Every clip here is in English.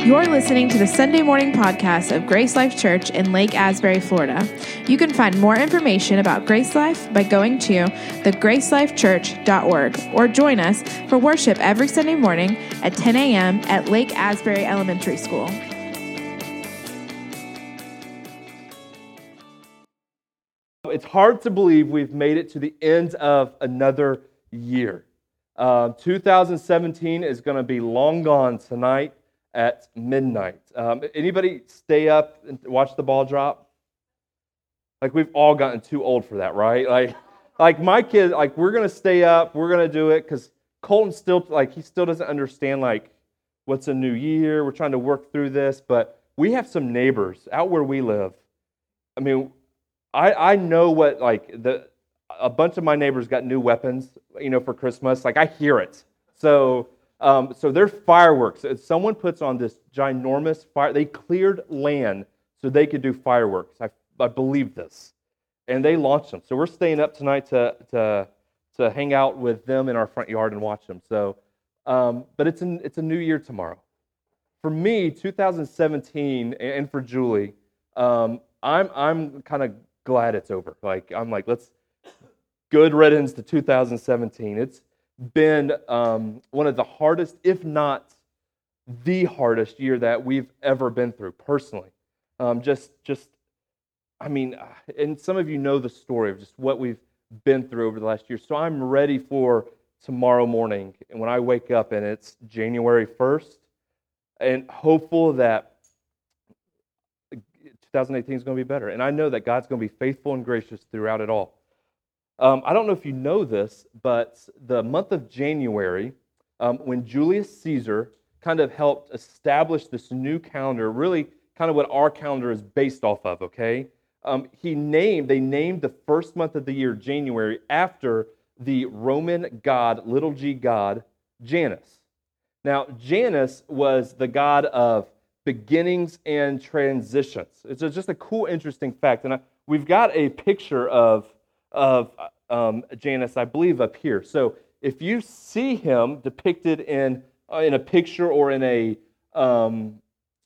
You're listening to the Sunday morning podcast of Grace Life Church in Lake Asbury, Florida. You can find more information about Grace Life by going to thegracelifechurch.org or join us for worship every Sunday morning at 10 a.m. at Lake Asbury Elementary School. It's hard to believe we've made it to the end of another year. 2017 is going to be long gone tonight at midnight. Anybody stay up and watch the ball drop? Like, we've all gotten too old for that, right? Like my kid, like, we're going to stay up, we're going to do it, because Colton still, he still doesn't understand, what's a new year. We're trying to work through this, but we have some neighbors out where we live. I mean, I know what, a bunch of my neighbors got new weapons, for Christmas. I hear it. So there's fireworks. Someone puts on this ginormous fire. They cleared land so they could do fireworks. I believe this. And they launched them. So we're staying up tonight to hang out with them in our front yard and watch them. So, but it's a new year tomorrow. For me, 2017, and for Julie, I'm kind of glad it's over. Let's good riddance to 2017. It's been one of the hardest, if not the hardest year that we've ever been through personally. And some of you know the story of just what we've been through over the last year. So I'm ready for tomorrow morning, and when I wake up and it's January 1st, and hopeful that 2018 is going to be better. And I know that God's going to be faithful and gracious throughout it all. I don't know if you know this, but the month of January, when Julius Caesar kind of helped establish this new calendar, really kind of what our calendar is based off of, okay? They named the first month of the year, January, after the Roman god, little g god, Janus. Now, Janus was the god of beginnings and transitions. It's just a cool, interesting fact. And we've got a picture of Janus, I believe, up here. So if you see him depicted in a picture or in a on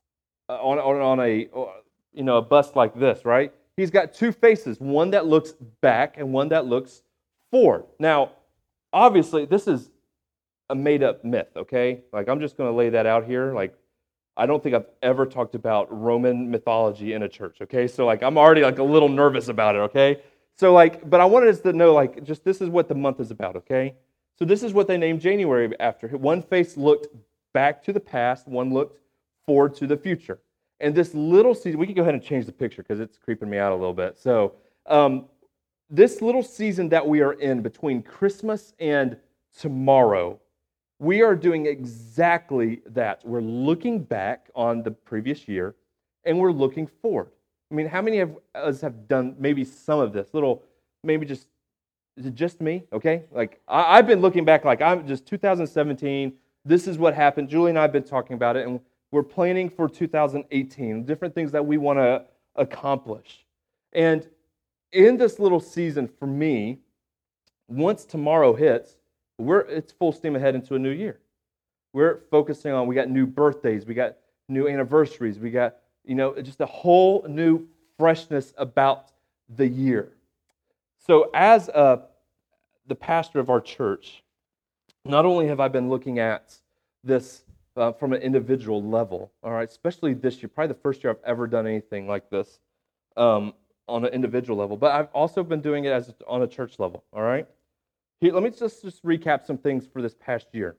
a bust like this, right? He's got two faces, one that looks back and one that looks forward. Now, obviously, this is a made-up myth, okay? I'm just going to lay that out here. I don't think I've ever talked about Roman mythology in a church, okay? So, I'm already, a little nervous about it, okay? So, but I wanted us to know, just this is what the month is about, okay? So this is what they named January after. One face looked back to the past, one looked forward to the future. And this little season, we can go ahead and change the picture because it's creeping me out a little bit. So this little season that we are in between Christmas and tomorrow, we are doing exactly that. We're looking back on the previous year, and we're looking forward. I mean, how many of us have done maybe some of this? Is it just me? Okay? I've been looking back I'm just 2017, this is what happened. Julie and I have been talking about it, and we're planning for 2018, different things that we want to accomplish. And in this little season, for me, once tomorrow hits, it's full steam ahead into a new year. We're focusing on, we got new birthdays, we got new anniversaries, we got just a whole new freshness about the year. So as the pastor of our church, not only have I been looking at this from an individual level, all right, especially this year, probably the first year I've ever done anything like this on an individual level, but I've also been doing it on a church level, all right? Here, let me just recap some things for this past year.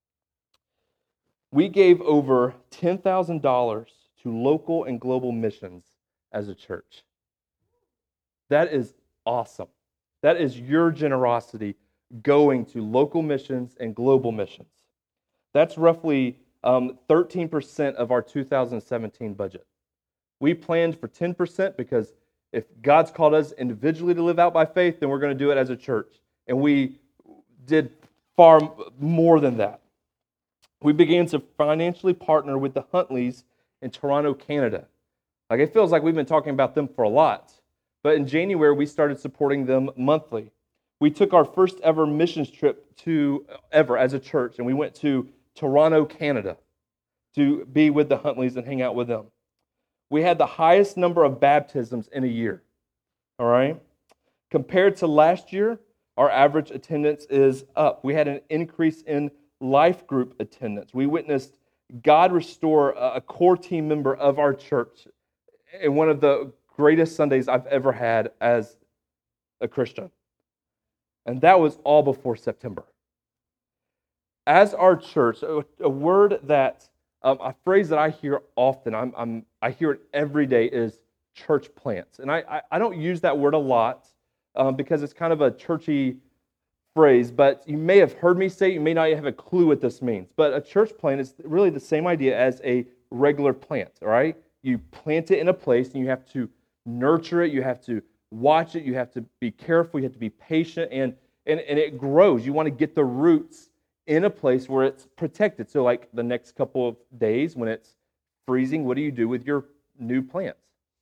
We gave over $10,000 to local and global missions as a church. That is awesome. That is your generosity going to local missions and global missions. That's roughly 13% of our 2017 budget. We planned for 10% because if God's called us individually to live out by faith, then we're going to do it as a church. And we did far more than that. We began to financially partner with the Huntleys in Toronto, Canada. It feels like we've been talking about them for a lot. But in January, we started supporting them monthly. We took our first ever missions trip ever as a church, and we went to Toronto, Canada. to be with the Huntleys and hang out with them. We had the highest number of baptisms in a year. All right? Compared to last year, our average attendance is up. We had an increase in life group attendance. We witnessed God restore a core team member of our church in one of the greatest Sundays I've ever had as a Christian. And that was all before September. As our church, a word that, a phrase that I hear often, I hear it every day, is church plants. And I don't use that word a lot because it's kind of a churchy phrase, but you may have heard me say it, you may not have a clue what this means. But a church plant is really the same idea as a regular plant, all right? You plant it in a place and you have to nurture it, you have to watch it, you have to be careful, you have to be patient, and it grows. You want to get the roots in a place where it's protected. So like the next couple of days when it's freezing, what do you do with your new plants?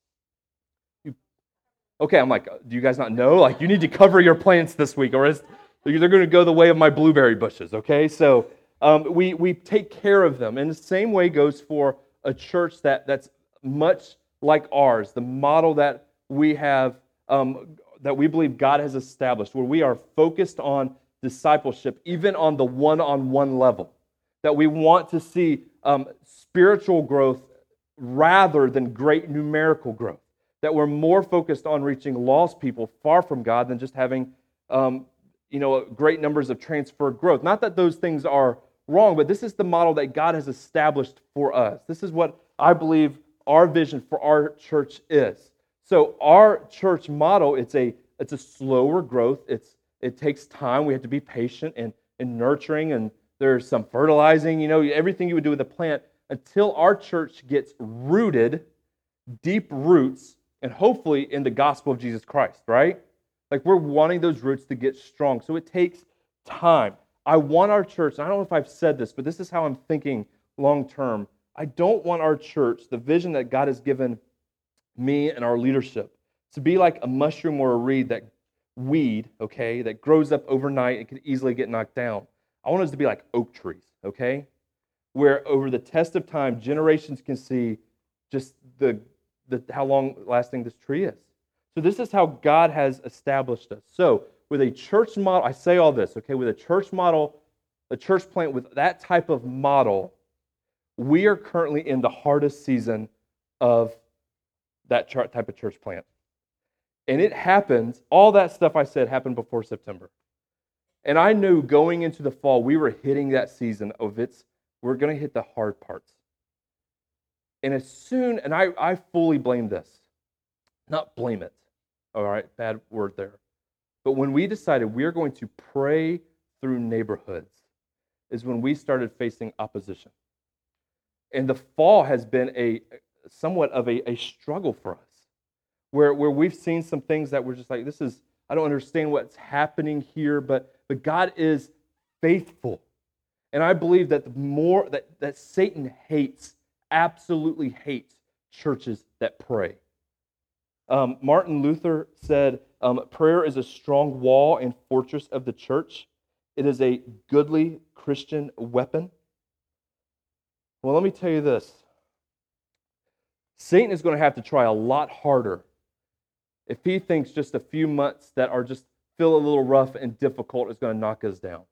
Okay, I'm like, do you guys not know? Like, you need to cover your plants this week, or they're going to go the way of my blueberry bushes, okay? So we take care of them. And the same way goes for a church that's much like ours, the model that we have, that we believe God has established, where we are focused on discipleship, even on the one-on-one level, that we want to see spiritual growth rather than great numerical growth, that we're more focused on reaching lost people far from God than just having great numbers of transferred growth. Not that those things are wrong, but this is the model that God has established for us. This is what I believe our vision for our church is. So our church model, it's a slower growth. It takes time. We have to be patient and nurturing, and there's some fertilizing, everything you would do with a plant until our church gets rooted, deep roots, and hopefully in the gospel of Jesus Christ, right? Like, we're wanting those roots to get strong. So it takes time. I want our church, and I don't know if I've said this, but this is how I'm thinking long term. I don't want our church, the vision that God has given me and our leadership, to be like a mushroom or a weed that grows up overnight and can easily get knocked down. I want us to be like oak trees, okay? Where over the test of time, generations can see just how long lasting this tree is. So this is how God has established us. So with a church model, I say all this, okay? With a church model, a church plant with that type of model, we are currently in the hardest season of that type of church plant. And it happens, all that stuff I said happened before September. And I knew going into the fall, we were hitting that season of we're going to hit the hard parts. And I fully blame this. Not blame it. All right, bad word there. But when we decided we are going to pray through neighborhoods is when we started facing opposition. And the fall has been somewhat of a struggle for us, where we've seen some things that we're just like, I don't understand what's happening here, but God is faithful. And I believe that that Satan absolutely hates churches that pray. Martin Luther said, prayer is a strong wall and fortress of the church. It is a goodly Christian weapon. Well, let me tell you this. Satan is going to have to try a lot harder if he thinks just a few months that are just feel a little rough and difficult is going to knock us down.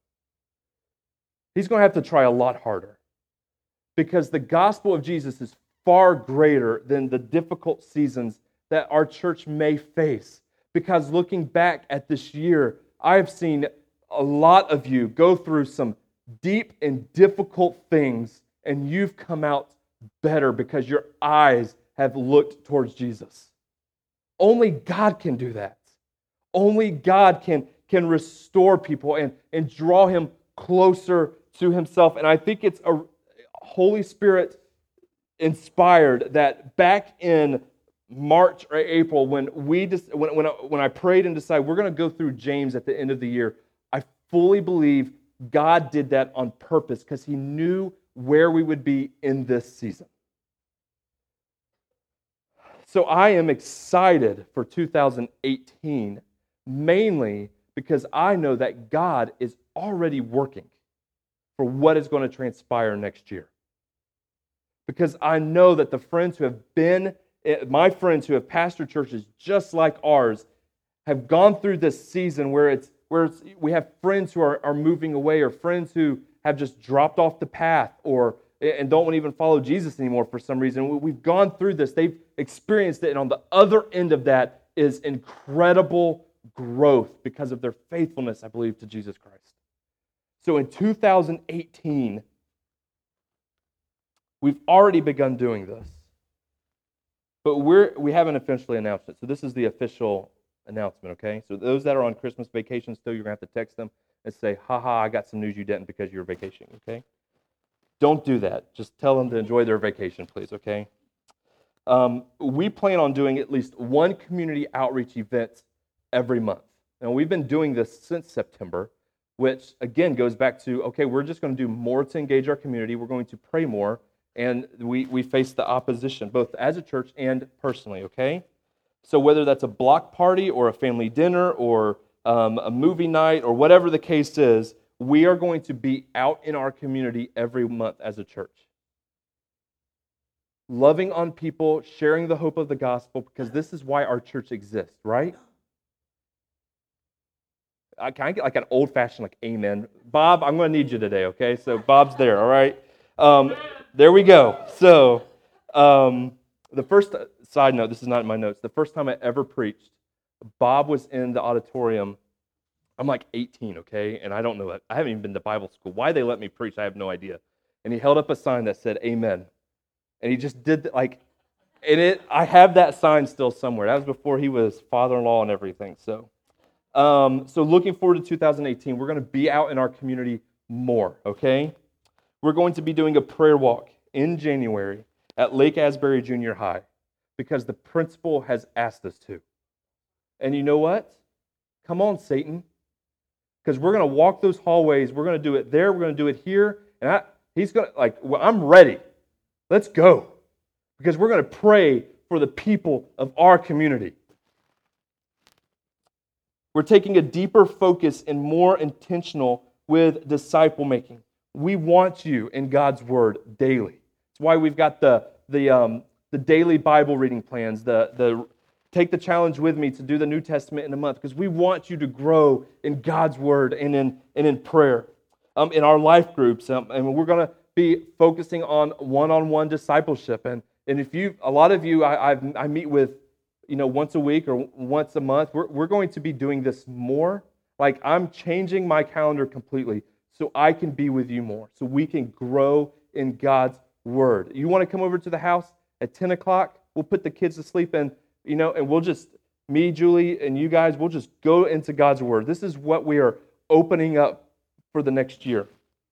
He's going to have to try a lot harder because the gospel of Jesus is far greater than the difficult seasons that our church may face. Because looking back at this year, I've seen a lot of you go through some deep and difficult things, and you've come out better because your eyes have looked towards Jesus. Only God can do that. Only God can restore people and draw him closer to himself. And I think it's a Holy Spirit inspired that back in March or April, when I prayed and decided we're going to go through James at the end of the year, I fully believe God did that on purpose because he knew where we would be in this season. So I am excited for 2018, mainly because I know that God is already working for what is going to transpire next year. because I know that the friends who have been, my friends who have pastored churches just like ours, have gone through this season where we have friends who are moving away, or friends who have just dropped off the path, and don't even follow Jesus anymore for some reason. We've gone through this. They've experienced it, and on the other end of that is incredible growth because of their faithfulness, I believe, to Jesus Christ. So in 2018, we've already begun doing this, but we haven't officially announced it. So this is the official announcement, okay? So those that are on Christmas vacation still, you're going to have to text them and say, haha, I got some news you didn't because you're vacationing, okay? Don't do that. Just tell them to enjoy their vacation, please, okay? We plan on doing at least one community outreach event every month. And we've been doing this since September, which, again, goes back to, okay, we're just going to do more to engage our community. We're going to pray more, and we face the opposition, both as a church and personally, okay? So whether that's a block party or a family dinner or a movie night or whatever the case is, we are going to be out in our community every month as a church. Loving on people, sharing the hope of the gospel, because this is why our church exists, right? Can I get like an old-fashioned like amen? Bob, I'm going to need you today, okay? So Bob's there, all right? There we go. So the first side note, this is not in my notes, the first time I ever preached, Bob was in the auditorium. I'm like 18, okay? And I don't know that. I haven't even been to Bible school. Why they let me preach, I have no idea. And he held up a sign that said amen. And he just did I have that sign still somewhere. That was before he was father-in-law and everything. So looking forward to 2018, we're going to be out in our community more, okay? We're going to be doing a prayer walk in January at Lake Asbury Junior High because the principal has asked us to. And you know what? Come on, Satan. Because we're going to walk those hallways. We're going to do it there. We're going to do it here. And he's going to, I'm ready. Let's go. Because we're going to pray for the people of our community. We're taking a deeper focus and more intentional with disciple making. We want you in God's Word daily. That's why we've got the daily Bible reading plans, the take the challenge with me to do the New Testament in a month, because we want you to grow in God's Word and in prayer. In our life groups, and we're going to be focusing on one-on-one discipleship. And if a lot of you, I meet with, once a week or once a month. We're going to be doing this more. Like, I'm changing my calendar completely so I can be with you more, so we can grow in God's Word. You want to come over to the house at 10 o'clock? We'll put the kids to sleep, and we'll just, me, Julie, and you guys, we'll just go into God's Word. This is what we are opening up for the next year.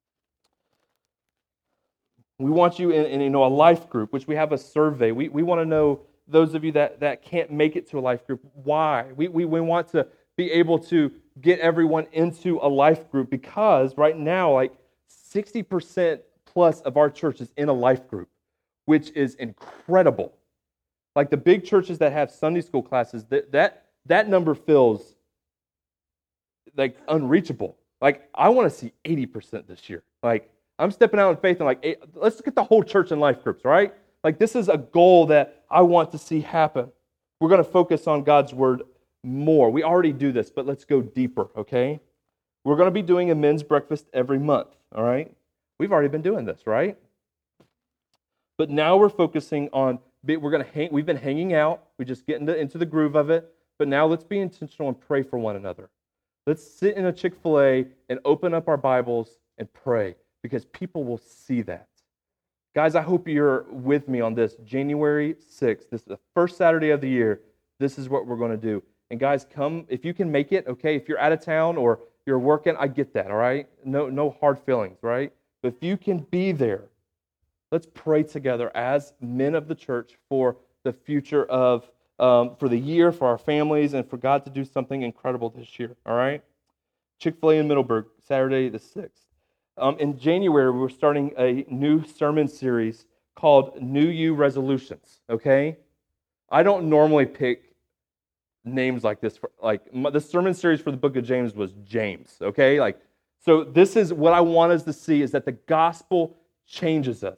We want you in a life group, which we have a survey. We want to know those of you that can't make it to a life group, why? We want to be able to get everyone into a life group, because right now, like 60% plus of our church is in a life group, which is incredible. Like the big churches that have Sunday school classes, that number feels like unreachable. Like, I want to see 80% this year. Like, I'm stepping out in faith and like, let's get the whole church in life groups, right? Like, this is a goal that I want to see happen. We're going to focus on God's Word more. We already do this, but let's go deeper, okay? We're going to be doing a men's breakfast every month, all right? We've already been doing this, right? But now we're focusing on, we've been hanging out. We just get into the groove of it. But now let's be intentional and pray for one another. Let's sit in a Chick-fil-A and open up our Bibles and pray, because people will see that. Guys, I hope you're with me on this. January 6th, this is the first Saturday of the year. This is what we're going to do. And guys, come, if you can make it, okay? If you're out of town or you're working, I get that, all right? No hard feelings, right? But if you can be there, let's pray together as men of the church for the future of, for the year, for our families, and for God to do something incredible this year, all right? Chick-fil-A in Middleburg, Saturday the 6th. In January, we're starting a new sermon series called New You Resolutions, okay? I don't normally pick names like this. The sermon series for the book of James was James, okay? So this is what I want us to see, is that the gospel changes us.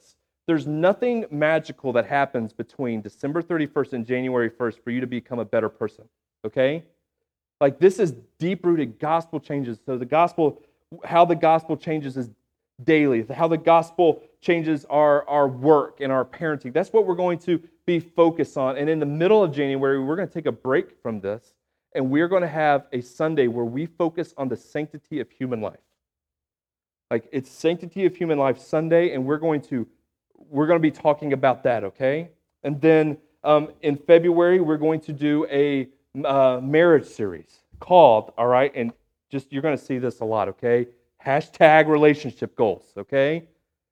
There's nothing magical that happens between December 31st and January 1st for you to become a better person, okay? Like, this is deep-rooted gospel changes. So the gospel, how the gospel changes is daily, how the gospel changes our work and our parenting. That's what we're going to be focused on. And in the middle of January, we're going to take a break from this, and we're going to have a Sunday where we focus on the sanctity of human life. Like, it's Sanctity of Human Life Sunday, and we're going to be talking about that, okay? And then in February, we're going to do a marriage series called, all right, and just you're going to see this a lot, okay? Hashtag relationship goals, okay?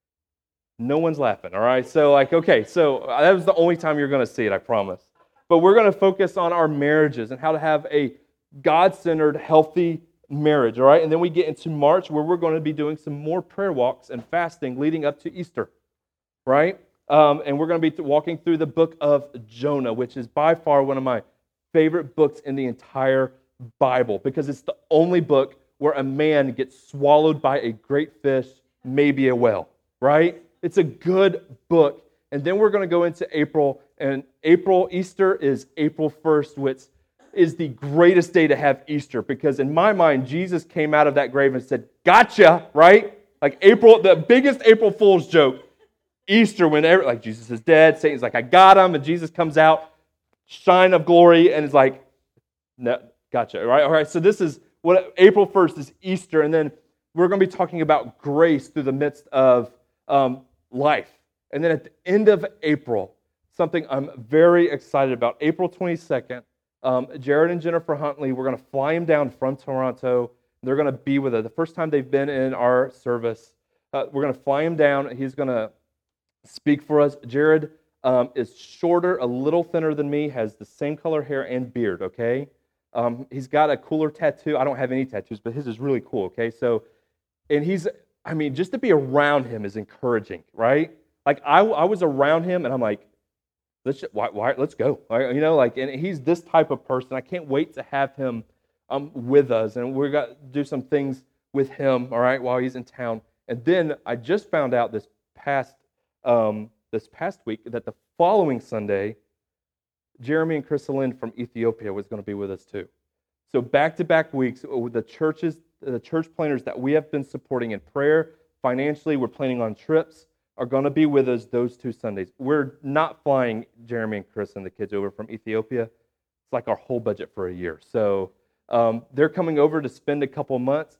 No one's laughing, all right? So, okay, so that was the only time you're going to see it, I promise. But we're going to focus on our marriages and how to have a God-centered, healthy marriage, all right? And then we get into March where we're going to be doing some more prayer walks and fasting leading up to Easter, right? And we're going to be walking through the book of Jonah, which is by far one of my favorite books in the entire Bible because it's the only book where a man gets swallowed by a great fish, maybe a whale, right? It's a good book. And then we're going to go into April, and Easter is April 1st, which is the greatest day to have Easter because in my mind, Jesus came out of that grave and said, gotcha, right? Like April, the biggest April Fool's joke, Easter, whenever, like Jesus is dead, Satan's like, I got him, and Jesus comes out, shine of glory, and is like, no, gotcha, right? All right, so this is what April 1st is Easter, and then we're going to be talking about grace through the midst of life. And then at the end of April, something I'm very excited about, April 22nd, Jared and Jennifer Huntley, we're going to fly them down from Toronto. They're going to be with us. The first time they've been in our service, we're going to fly him down. He's going to speak for us. Jared is shorter, a little thinner than me, has the same color hair and beard, okay? He's got a cooler tattoo. I don't have any tattoos, but his is really cool, okay? So, and just to be around him is encouraging, right? Like, I was around him, and I'm like, let's go. You know, like, and he's this type of person. I can't wait to have him with us, and we're going to do some things with him, all right, while he's in town. And then I just found out this past week that the following Sunday, Jeremy and Crystal Lynn from Ethiopia was going to be with us too. So back-to-back weeks, the church planners that we have been supporting in prayer, financially, we're planning on trips, are going to be with us those 2 Sundays. We're not flying Jeremy and Chris and the kids over from Ethiopia. It's like our whole budget for a year. So they're coming over to spend a couple months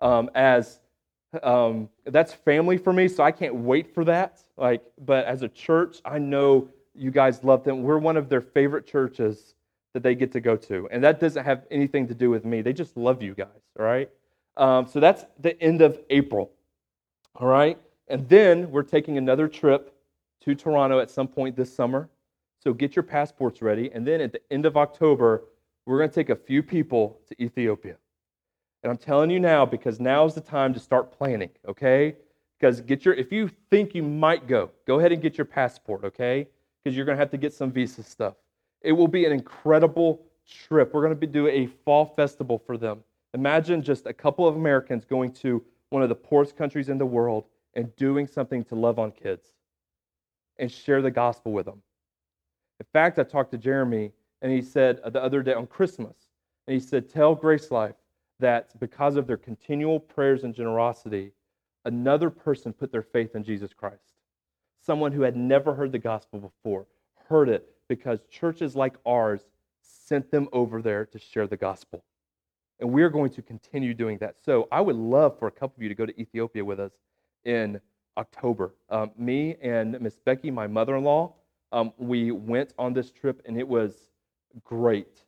that's family for me, so I can't wait for that. But as a church, I know you guys love them. We're one of their favorite churches that they get to go to, and that doesn't have anything to do with me. They just love you guys, all right? So that's the end of April, all right? And then we're taking another trip to Toronto at some point this summer, so get your passports ready. And then at the end of October, we're going to take a few people to Ethiopia. And I'm telling you now because now is the time to start planning, okay? Because if you think you might go ahead and get your passport, okay? Because you're going to have to get some visa stuff. It will be an incredible trip. We're going to do a fall festival for them. Imagine just a couple of Americans going to one of the poorest countries in the world and doing something to love on kids and share the gospel with them. In fact, I talked to Jeremy, and he said the other day on Christmas, and he said, tell Grace Life that because of their continual prayers and generosity, another person put their faith in Jesus Christ. Someone who had never heard the gospel before heard it because churches like ours sent them over there to share the gospel. And we're going to continue doing that. So I would love for a couple of you to go to Ethiopia with us in October. Me and Miss Becky, my mother-in-law, we went on this trip, and it was great.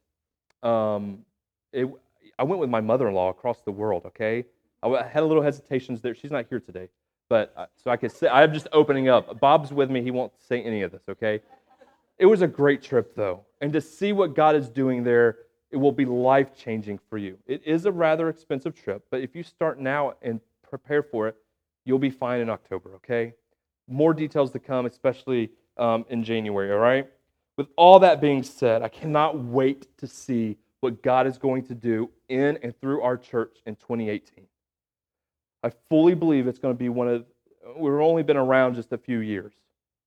I went with my mother-in-law across the world, okay? I had a little hesitations there. She's not here today, but so I could say, I'm just opening up. Bob's with me. He won't say any of this, okay? It was a great trip, though. And to see what God is doing there, it will be life-changing for you. It is a rather expensive trip, but if you start now and prepare for it, you'll be fine in October, okay? More details to come, especially in January, all right? With all that being said, I cannot wait to see what God is going to do in and through our church in 2018. I fully believe it's going to be we've only been around just a few years,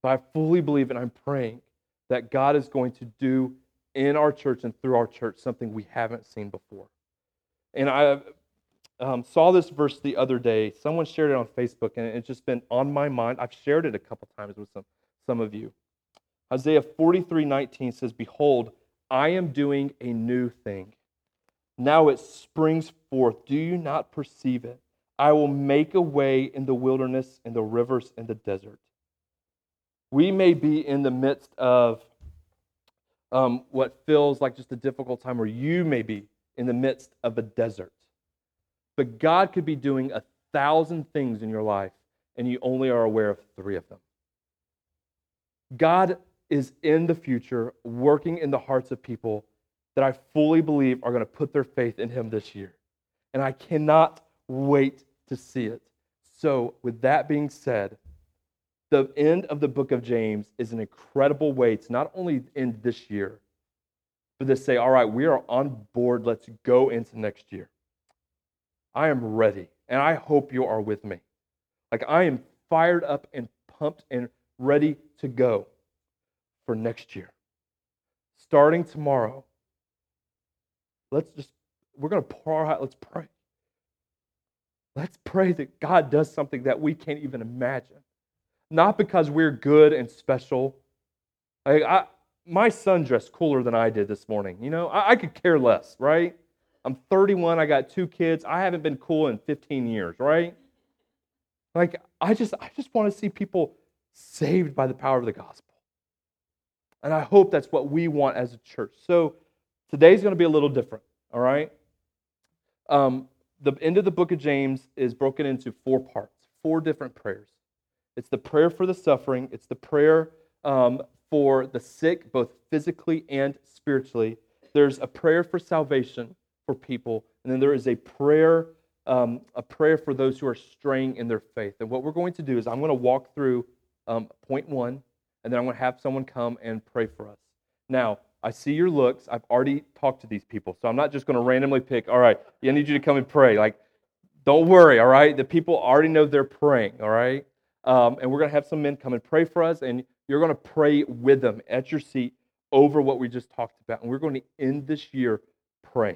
But I fully believe and I'm praying that God is going to do in our church and through our church something we haven't seen before. And I saw this verse the other day. Someone shared it on Facebook, and it's just been on my mind. I've shared it a couple times with some of you. Isaiah 43:19 says, "Behold, I am doing a new thing. Now it springs forth. Do you not perceive it? I will make a way in the wilderness and the rivers in the desert." We may be in the midst of what feels like just a difficult time, or you may be in the midst of a desert. But God could be doing 1,000 things in your life, and you only are aware of 3 of them. God is in the future working in the hearts of people that I fully believe are going to put their faith in Him this year. And I cannot wait to see it. So, with that being said, the end of the book of James is an incredible way to not only end this year, but to say, all right, we are on board. Let's go into next year. I am ready, and I hope you are with me. Like, I am fired up and pumped and ready to go for next year. Starting tomorrow, we're going to pour our heart. Let's pray. Let's pray that God does something that we can't even imagine. Not because we're good and special. My son dressed cooler than I did this morning. You know, I could care less, right? I'm 31. I got 2 kids. I haven't been cool in 15 years, right? Like, I just want to see people saved by the power of the gospel. And I hope that's what we want as a church. So today's going to be a little different, all right? The end of the book of James is broken into 4 parts, 4 different prayers. It's the prayer for the suffering. It's the prayer for the sick, both physically and spiritually. There's a prayer for salvation for people, and then there is a prayer for those who are straying in their faith. And what we're going to do is I'm going to walk through point 1, and then I'm going to have someone come and pray for us. Now, I see your looks. I've already talked to these people, so I'm not just going to randomly pick, all right, I need you to come and pray. Like, don't worry, all right? The people already know they're praying, all right? And we're going to have some men come and pray for us, and you're going to pray with them at your seat over what we just talked about. And we're going to end this year praying.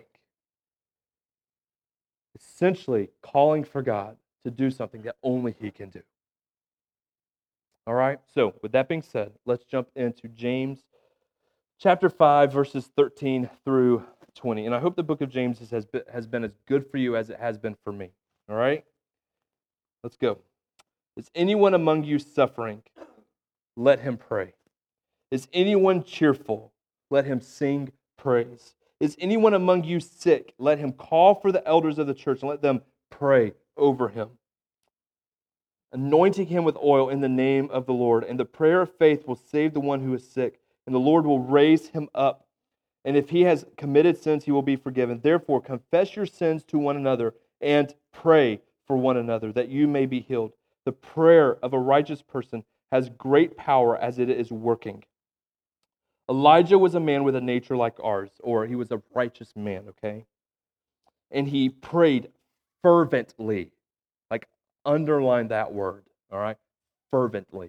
Essentially calling for God to do something that only He can do. All right? So, with that being said, let's jump into James chapter 5, verses 13 through 20. And I hope the book of James has been as good for you as it has been for me. All right? Let's go. Is anyone among you suffering? Let him pray. Is anyone cheerful? Let him sing praise. Is anyone among you sick? Let him call for the elders of the church and let them pray over him, anointing him with oil in the name of the Lord. And the prayer of faith will save the one who is sick, and the Lord will raise him up. And if he has committed sins, he will be forgiven. Therefore, confess your sins to one another and pray for one another, that you may be healed. The prayer of a righteous person has great power as it is working. Elijah was a man with a nature like ours, or he was a righteous man, okay? And he prayed fervently. Like, underline that word, all right? Fervently.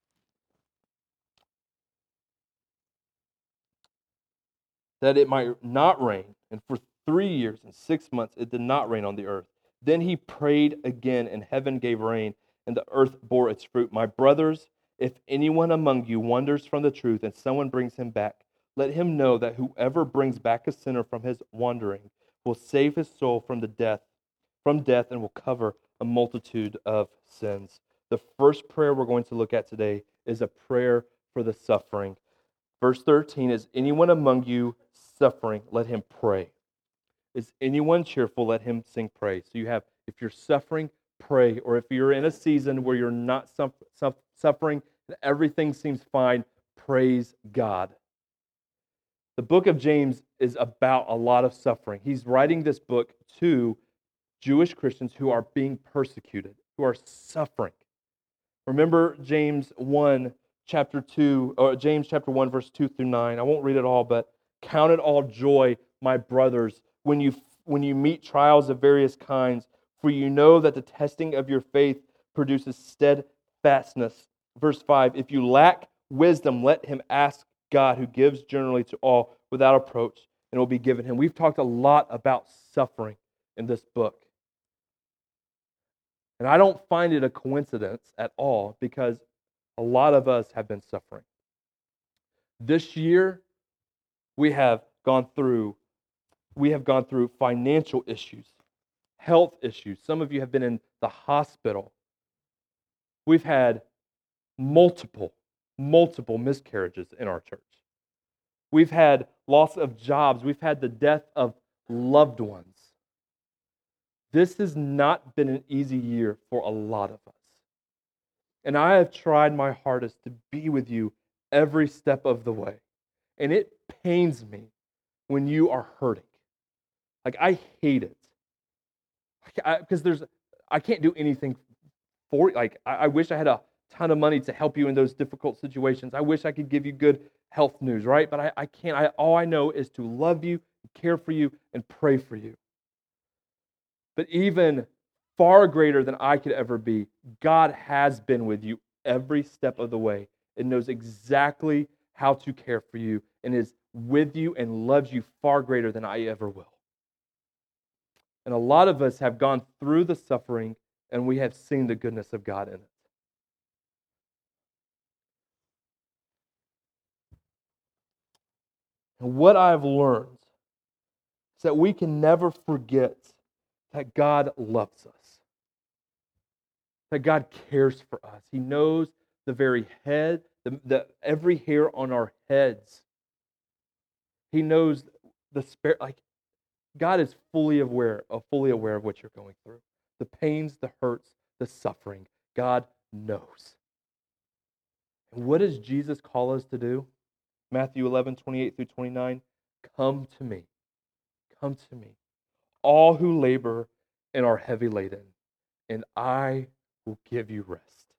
That it might not rain. And for 3 years and 6 months it did not rain on the earth. Then he prayed again, and heaven gave rain, and the earth bore its fruit. My brothers, if anyone among you wanders from the truth and someone brings him back, let him know that whoever brings back a sinner from his wandering will save his soul from death, and will cover a multitude of sins. The first prayer we're going to look at today is a prayer for the suffering. Verse 13 is, anyone among you suffering, let him pray. Is anyone cheerful, let him sing praise. So you have, if you're suffering, pray. Or if you're in a season where you're not suffering and everything seems fine, praise God. The book of James is about a lot of suffering. He's writing this book to Jewish Christians who are being persecuted, who are suffering. Remember James 1, chapter 2, or James chapter 1, verse 2 through 9. I won't read it all, but count it all joy, my brothers, when you meet trials of various kinds, for you know that the testing of your faith produces steadfastness. verse 5, if you lack wisdom, let him ask God, who gives generally to all without approach, and it will be given him. We've talked a lot about suffering in this book. And I don't find it a coincidence at all, because a lot of us have been suffering. This year, we have gone through financial issues, health issues. Some of you have been in the hospital. We've had multiple miscarriages in our church. We've had loss of jobs. We've had the death of loved ones. This has not been an easy year for a lot of us. And I have tried my hardest to be with you every step of the way. And it pains me when you are hurting. Like, I hate it. Because I can't do anything for you. Like, I wish I had a ton of money to help you in those difficult situations. I wish I could give you good health news, right? But I can't. All I know is to love you, care for you, and pray for you. But even far greater than I could ever be, God has been with you every step of the way and knows exactly how to care for you and is with you and loves you far greater than I ever will. And a lot of us have gone through the suffering and we have seen the goodness of God in it. And what I've learned is that we can never forget that God loves us, that God cares for us. He knows the very head, every hair on our heads. He knows the spirit. Like, God is fully aware of what you're going through. The pains, the hurts, the suffering. God knows. And what does Jesus call us to do? Matthew 11:28-29. Come to me. Come to me, all who labor and are heavy laden, and I will give you rest.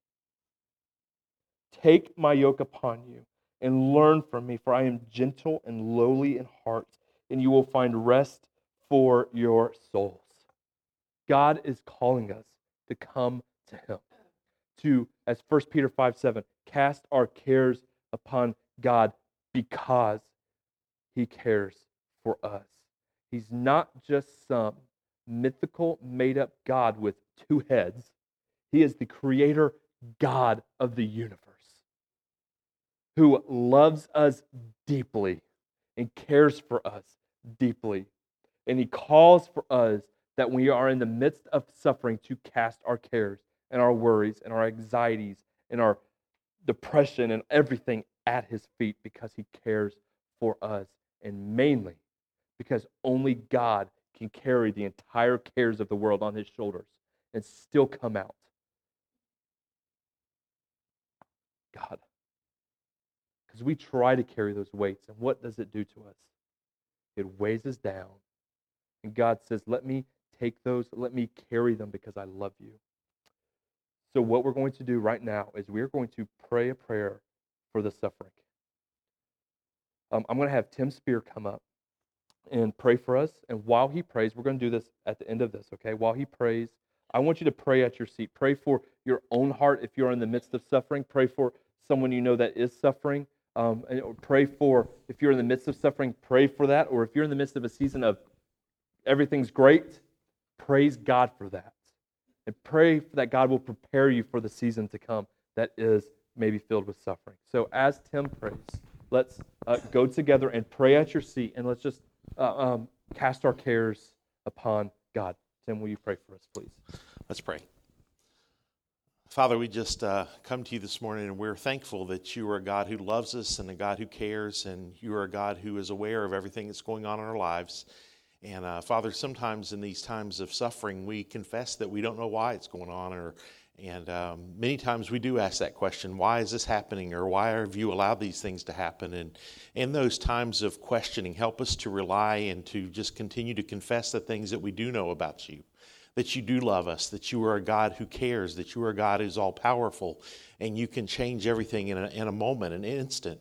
Take my yoke upon you and learn from me, for I am gentle and lowly in heart, and you will find rest for your souls. God is calling us to come to him, to, as 1 Peter 5:7, cast our cares upon God because he cares for us. He's not just some mythical, made-up God with two heads. He is the creator God of the universe who loves us deeply and cares for us deeply. And he calls for us that we are in the midst of suffering to cast our cares and our worries and our anxieties and our depression and everything at his feet because he cares for us, and mainly because only God can carry the entire cares of the world on his shoulders and still come out. God. Because we try to carry those weights, and what does it do to us? It weighs us down. And God says, let me take those, let me carry them because I love you. So what we're going to do right now is we're going to pray a prayer for the suffering. I'm going to have Tim Spear come up and pray for us. And while he prays, we're going to do this at the end of this, okay? While he prays, I want you to pray at your seat. Pray for your own heart if you're in the midst of suffering. Pray for someone you know that is suffering. And pray for, if you're in the midst of suffering, pray for that. Or if you're in the midst of a season of everything's great, praise God for that. And pray that God will prepare you for the season to come that is maybe filled with suffering. So as Tim prays, let's go together and pray at your seat, and let's just cast our cares upon God. Tim, will you pray for us, please? Let's pray. Father, we just come to you this morning, and we're thankful that you are a God who loves us and a God who cares, and you are a God who is aware of everything that's going on in our lives. And Father, sometimes in these times of suffering, we confess that we don't know why it's going on, and many times we do ask that question, why is this happening, or why have you allowed these things to happen? And in those times of questioning, help us to rely and to just continue to confess the things that we do know about you, that you do love us, that you are a God who cares, that you are a God who's all-powerful, and you can change everything in a moment, an instant.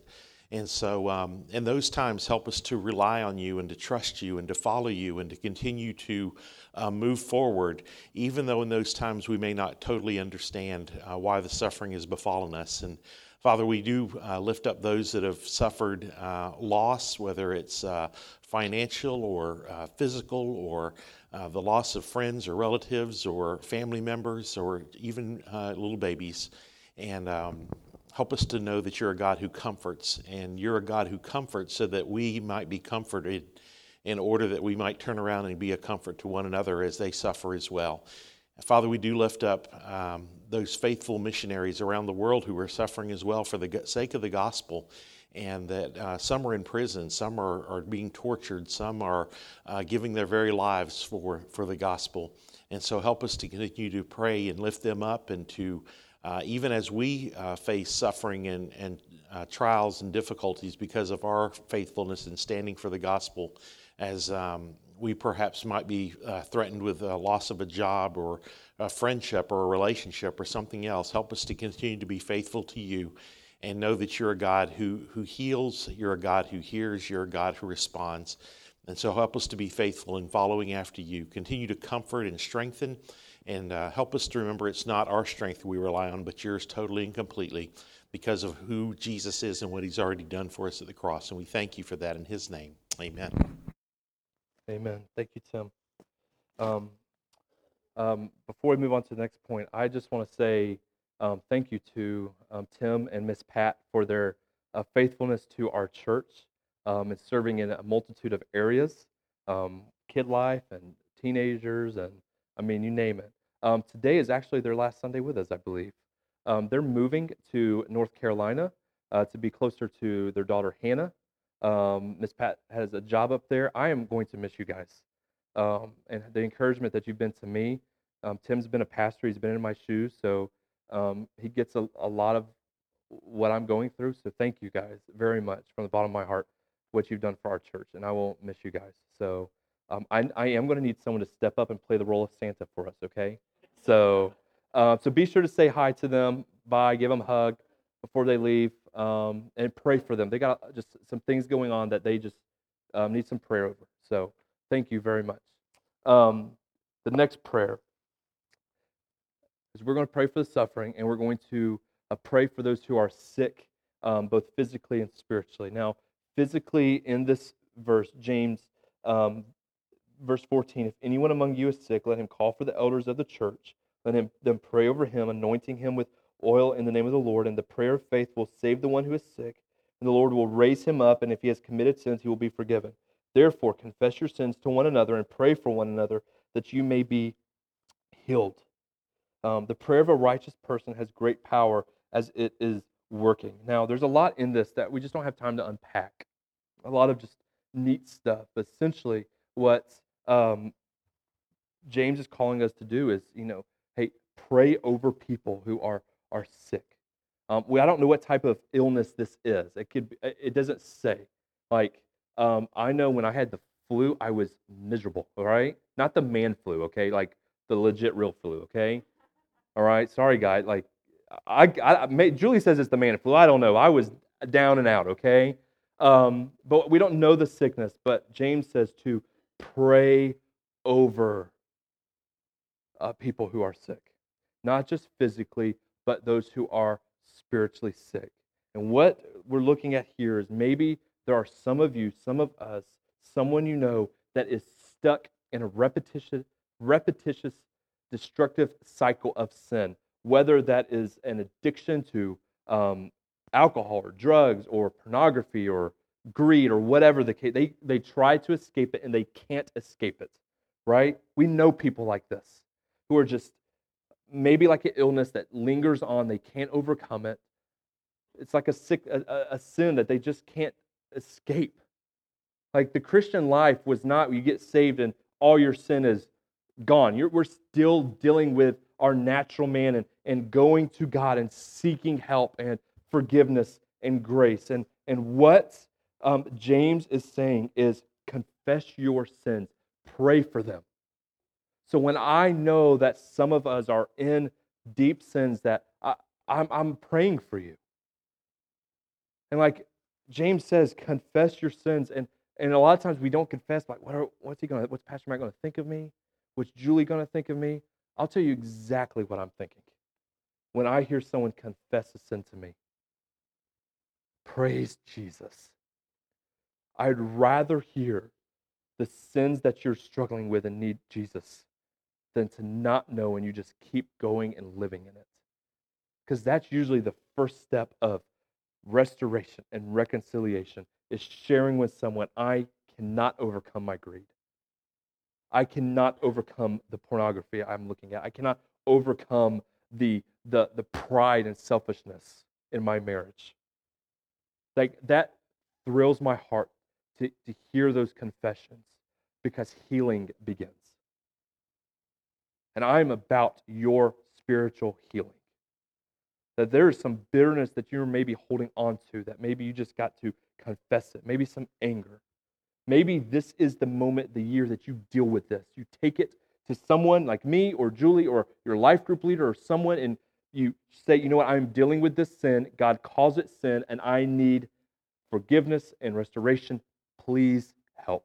And so in those times, help us to rely on you and to trust you and to follow you and to continue to move forward, even though in those times we may not totally understand why the suffering has befallen us. And Father, we do lift up those that have suffered loss, whether it's financial or physical, or the loss of friends or relatives or family members or even little babies. And help us to know that you're a God who comforts, and you're a God who comforts so that we might be comforted, in order that we might turn around and be a comfort to one another as they suffer as well. Father, we do lift up those faithful missionaries around the world who are suffering as well for the sake of the gospel, and that some are in prison, some are being tortured, some are giving their very lives for the gospel. And so help us to continue to pray and lift them up, and to even as we face suffering and trials and difficulties because of our faithfulness in standing for the gospel, as we perhaps might be threatened with a loss of a job or a friendship or a relationship or something else, help us to continue to be faithful to you and know that you're a God who heals, you're a God who hears, you're a God who responds. And so help us to be faithful in following after you. Continue to comfort and strengthen, and help us to remember it's not our strength we rely on, but yours totally and completely, because of who Jesus is and what he's already done for us at the cross. And we thank you for that in his name. Amen. Amen. Thank you, Tim. Before we move on to the next point, I just want to say thank you to Tim and Miss Pat for their faithfulness to our church and serving in a multitude of areas, kid life and teenagers, and I mean, you name it. Today is actually their last Sunday with us, I believe. They're moving to North Carolina to be closer to their daughter, Hannah. Miss Pat has a job up there. I am going to miss you guys. And the encouragement that you've been to me. Tim's been a pastor. He's been in my shoes. So he gets a lot of what I'm going through. So thank you guys very much from the bottom of my heart, what you've done for our church. And I won't miss you guys. So I am going to need someone to step up and play the role of Santa for us, okay? So be sure to say hi to them. Bye. Give them a hug before they leave. And pray for them. They got just some things going on that they just need some prayer over. So thank you very much. The next prayer is we're going to pray for the suffering, and we're going to pray for those who are sick, both physically and spiritually. Now, physically in this verse, James, verse 14, if anyone among you is sick, let him call for the elders of the church. Let them pray over him, anointing him with oil in the name of the Lord, and the prayer of faith will save the one who is sick, and the Lord will raise him up, and if he has committed sins, he will be forgiven. Therefore, confess your sins to one another and pray for one another that you may be healed. The prayer of a righteous person has great power as it is working. Now, there's a lot in this that we just don't have time to unpack. A lot of just neat stuff. But essentially, what James is calling us to do is, hey, pray over people who are sick. I don't know what type of illness this is. It doesn't say. I know when I had the flu, I was miserable, all right? Not the man flu, okay? Like the legit real flu, okay? All right? Sorry, guys. Julie says it's the man flu. I don't know. I was down and out, okay? But we don't know the sickness, but James says to pray over people who are sick. Not just physically, but those who are spiritually sick. And what we're looking at here is maybe there are some of you, some of us, someone you know that is stuck in a repetitious, destructive cycle of sin, whether that is an addiction to alcohol or drugs or pornography or greed or whatever the case. They try to escape it and they can't escape it, right? We know people like this who are just maybe like an illness that lingers on. They can't overcome it. It's like a sin that they just can't escape. Like the Christian life was not you get saved and all your sin is gone. We're still dealing with our natural man and going to God and seeking help and forgiveness and grace. And what James is saying is confess your sins, pray for them. So when I know that some of us are in deep sins, that I'm praying for you. And James says, confess your sins. And a lot of times we don't confess, like, what's Pastor Matt going to think of me? What's Julie going to think of me? I'll tell you exactly what I'm thinking when I hear someone confess a sin to me. Praise Jesus. I'd rather hear the sins that you're struggling with and need Jesus than to not know and you just keep going and living in it. Because that's usually the first step of restoration and reconciliation, is sharing with someone, I cannot overcome my greed. I cannot overcome the pornography I'm looking at. I cannot overcome the pride and selfishness in my marriage. Like, that thrills my heart to hear those confessions, because healing begins. And I'm about your spiritual healing. That there is some bitterness that you're maybe holding on to, that maybe you just got to confess it. Maybe some anger. Maybe this is the moment, the year that you deal with this. You take it to someone like me or Julie or your life group leader or someone, and you say, you know what, I'm dealing with this sin. God calls it sin, and I need forgiveness and restoration. Please help.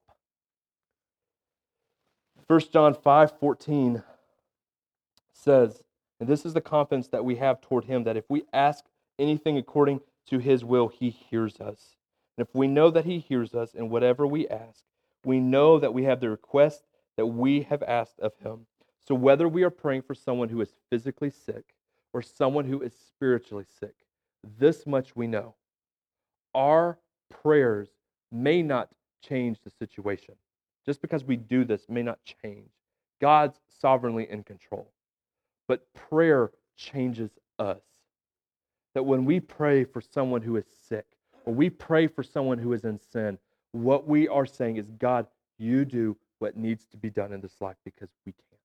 1 John 5:14 says, and this is the confidence that we have toward him, that if we ask anything according to his will, he hears us. And if we know that he hears us in whatever we ask, we know that we have the request that we have asked of him. So whether we are praying for someone who is physically sick or someone who is spiritually sick, this much we know. Our prayers may not change the situation. Just because we do this may not change. God's sovereignly in control. But prayer changes us. That when we pray for someone who is sick, or we pray for someone who is in sin, what we are saying is, God, you do what needs to be done in this life, because we can't.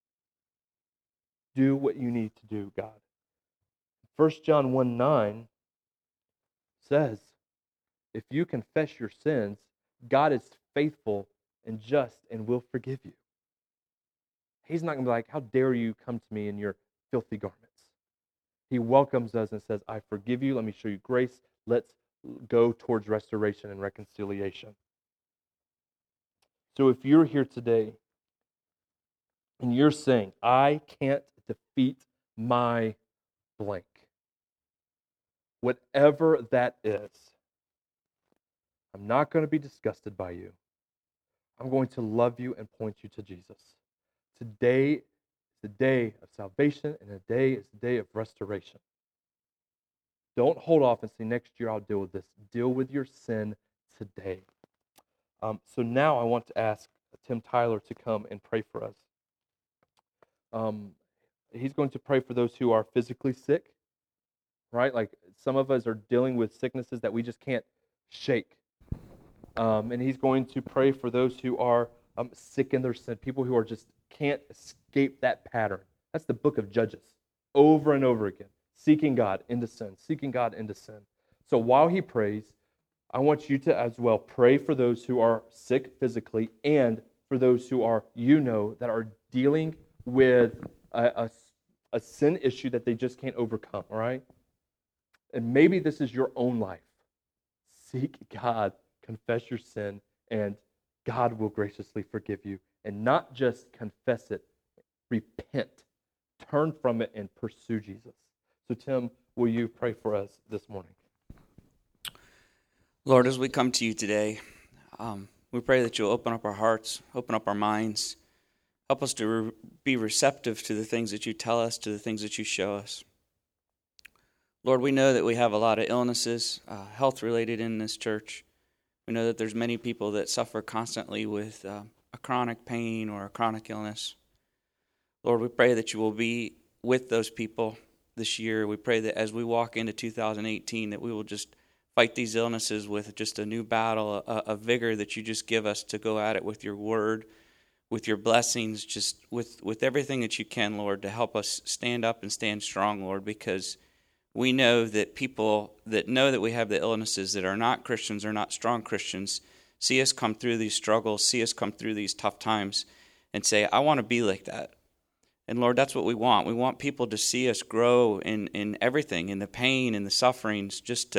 Do what you need to do, God. 1 John 1:9 says, if you confess your sins, God is faithful and just and will forgive you. He's not going to be like, how dare you come to me in your filthy garments. He welcomes us and says, I forgive you. Let me show you grace. Let's go towards restoration and reconciliation. So if you're here today and you're saying, I can't defeat my blank, whatever that is, I'm not going to be disgusted by you. I'm going to love you and point you to Jesus. Today is the day of salvation, and today is the day of restoration. Don't hold off and say, next year I'll deal with this. Deal with your sin today. So now I want to ask Tim Tyler to come and pray for us. He's going to pray for those who are physically sick, right? Like, some of us are dealing with sicknesses that we just can't shake. And he's going to pray for those who are sick in their sin, people who are just can't escape that pattern. That's the book of Judges, over and over again, seeking God into sin, seeking God into sin. So while he prays, I want you to as well pray for those who are sick physically, and for those who are, that are dealing with a sin issue that they just can't overcome, all right? And maybe this is your own life. Seek God, confess your sin, and God will graciously forgive you. And not just confess it, repent, turn from it, and pursue Jesus. So Tim, will you pray for us this morning? Lord, as we come to you today, we pray that you'll open up our hearts, open up our minds, help us to be receptive to the things that you tell us, to the things that you show us. Lord, we know that we have a lot of illnesses, health-related in this church. We know that there's many people that suffer constantly with a chronic pain or a chronic illness. Lord, we pray that you will be with those people this year. We pray that as we walk into 2018, that we will just fight these illnesses with just a new battle, a vigor that you just give us to go at it with your word, with your blessings, just with everything that you can, Lord, to help us stand up and stand strong, Lord, because we know that people that know that we have the illnesses that are not Christians, are not strong Christians, see us come through these struggles, see us come through these tough times, and say, I want to be like that. And Lord, that's what we want. We want people to see us grow in everything, in the pain, in the sufferings, just to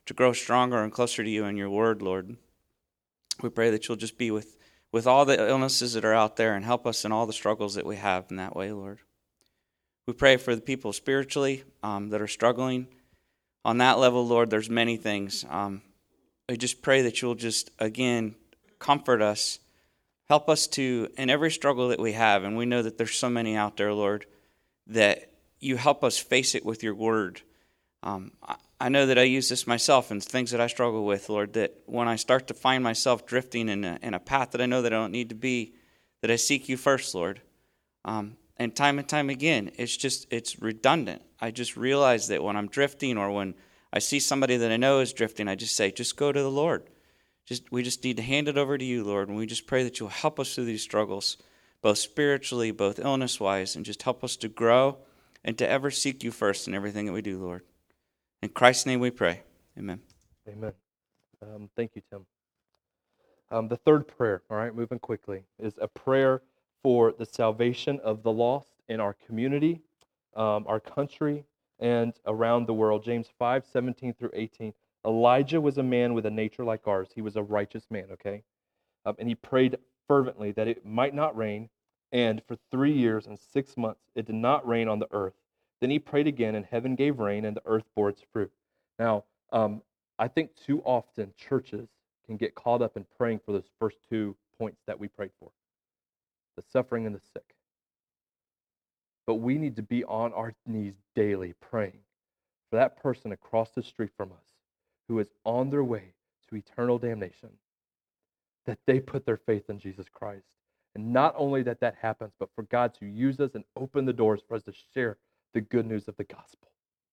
to grow stronger and closer to you in your word, Lord. We pray that you'll just be with all the illnesses that are out there and help us in all the struggles that we have in that way, Lord. We pray for the people spiritually that are struggling. On that level, Lord, there's many things. I just pray that you'll just, again, comfort us. Help us to, in every struggle that we have, and we know that there's so many out there, Lord, that you help us face it with your word. I know that I use this myself in things that I struggle with, Lord, that when I start to find myself drifting in a path that I know that I don't need to be, that I seek you first, Lord. And time again, it's redundant. I just realize that when I'm drifting or when I see somebody that I know is drifting, I just say, just go to the Lord. We just need to hand it over to you, Lord, and we just pray that you'll help us through these struggles, both spiritually, both illness-wise, and just help us to grow and to ever seek you first in everything that we do, Lord. In Christ's name we pray. Amen. Amen. Thank you, Tim. The third prayer, all right, moving quickly, is a prayer for the salvation of the lost in our community, our country, and around the world. James 5:17-18. Elijah was a man with a nature like ours. He was a righteous man, okay? And he prayed fervently that it might not rain, and for 3 years and 6 months it did not rain on the earth. Then he prayed again, and heaven gave rain, and the earth bore its fruit. Now, I think too often churches can get caught up in praying for those first 2 points that we prayed for, the suffering and the sick. But we need to be on our knees daily praying for that person across the street from us who is on their way to eternal damnation, that they put their faith in Jesus Christ. And not only that happens, but for God to use us and open the doors for us to share the good news of the gospel.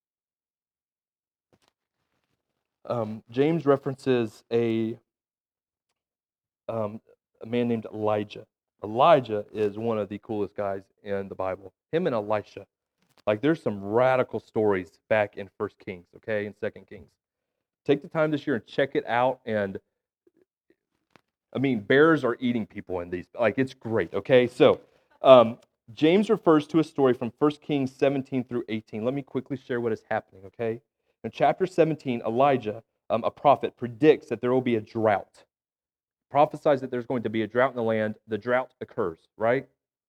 James references a man named Elijah. Elijah is one of the coolest guys in the Bible. Him and Elisha. Like, there's some radical stories back in 1 Kings, okay, and 2 Kings. Take the time this year and check it out. And, I mean, bears are eating people in these. Like, it's great, okay? So, James refers to a story from 1 Kings 17-18. Let me quickly share what is happening, okay? In chapter 17, Elijah, a prophet, predicts that there will be a drought. Prophesies that there's going to be a drought in the land. The drought occurs, right?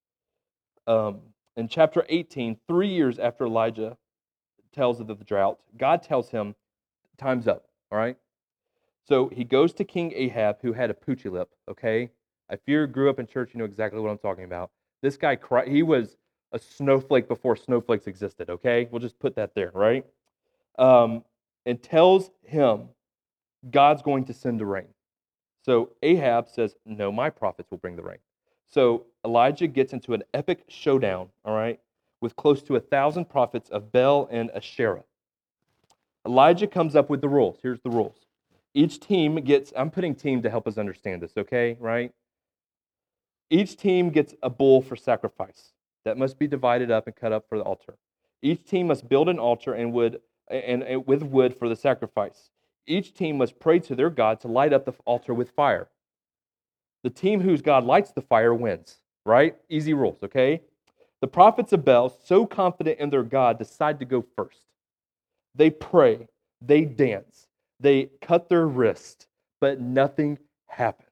In chapter 18, 3 years after Elijah tells of the drought, God tells him, time's up, all right? So he goes to King Ahab, who had a poochy lip, okay? If you grew up in church, you know exactly what I'm talking about. This guy, he was a snowflake before snowflakes existed, okay? We'll just put that there, right? And tells him God's going to send the rain. So Ahab says, no, my prophets will bring the rain. So Elijah gets into an epic showdown, all right, with close to 1,000 prophets of Baal and Asherah. Elijah comes up with the rules. Here's the rules. Each team gets, I'm putting team to help us understand this, okay, right? Each team gets a bull for sacrifice that must be divided up and cut up for the altar. Each team must build an altar and with wood for the sacrifice. Each team must pray to their God to light up the altar with fire. The team whose God lights the fire wins, right? Easy rules, okay? The prophets of Baal, so confident in their God, decide to go first. They pray, they dance, they cut their wrist, but nothing happens.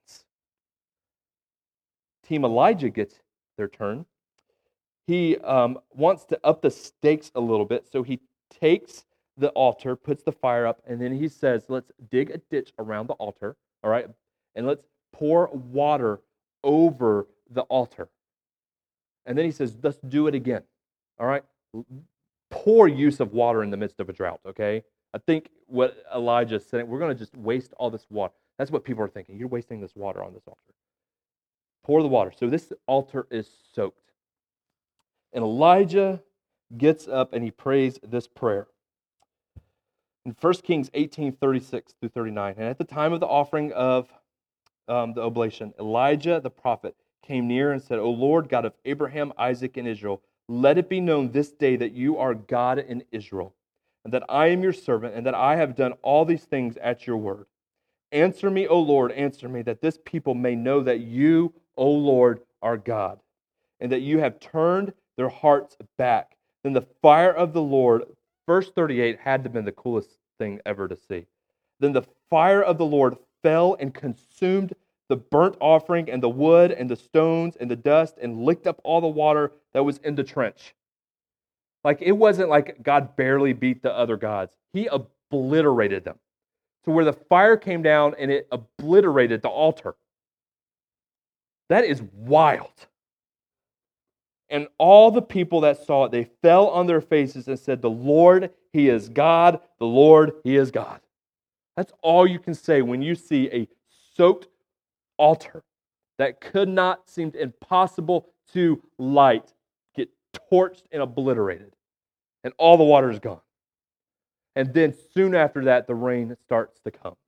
Team Elijah gets their turn. He wants to up the stakes a little bit, so he takes the altar, puts the fire up, and then he says, let's dig a ditch around the altar, all right, and let's pour water over the altar. And then he says, let's do it again, all right? Poor use of water in the midst of a drought, okay? I think what Elijah said, we're going to just waste all this water. That's what people are thinking. You're wasting this water on this altar. Pour the water. So this altar is soaked. And Elijah gets up and he prays this prayer. In 1 Kings 18:36-39, and at the time of the offering of the oblation, Elijah the prophet came near and said, O Lord, God of Abraham, Isaac, and Israel, let it be known this day that you are God in Israel, and that I am your servant, and that I have done all these things at your word. Answer me, O Lord, answer me, that this people may know that you, O Lord, are God, and that you have turned their hearts back. Then the fire of the Lord, verse 38, had to have been the coolest thing ever to see. Then the fire of the Lord fell and consumed the burnt offering and the wood and the stones and the dust and licked up all the water that was in the trench. Like, it wasn't like God barely beat the other gods. He obliterated them to where the fire came down and it obliterated the altar. That is wild. And all the people that saw it, they fell on their faces and said, "The Lord, He is God. The Lord, He is God." That's all you can say when you see a soaked altar that could not seem impossible to light get torched and obliterated. And all the water is gone. And then soon after that, the rain starts to come.